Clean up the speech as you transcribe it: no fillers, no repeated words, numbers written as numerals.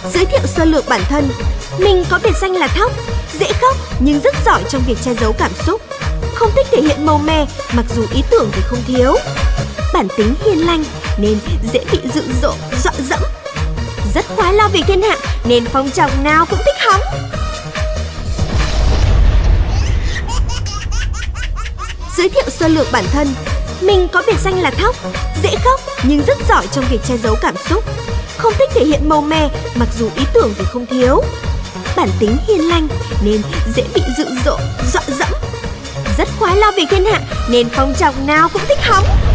Giới thiệu sơ lược bản thân. Mình có biệt danh là Thóc, dễ khóc nhưng rất giỏi trong việc che giấu cảm xúc. Không thích thể hiện màu mè mặc dù ý tưởng thì không thiếu. Bản tính hiền lành nên dễ bị dụ dỗ, dọa dẫm. Rất khoái lo việc thiên hạ nên phong trào nào cũng thích hóng. Giới thiệu sơ lược bản thân. Mình có biệt danh là Thóc, dễ khóc nhưng rất giỏi trong việc che giấu cảm xúc. Không thích thể hiện màu mè mặc dù ý tưởng thì không thiếu. Bản tính hiền lành nên dễ bị dụ dỗ, dọa dẫm. Rất khoái lo việc thiên hạ nên phong trào nào cũng thích hóng.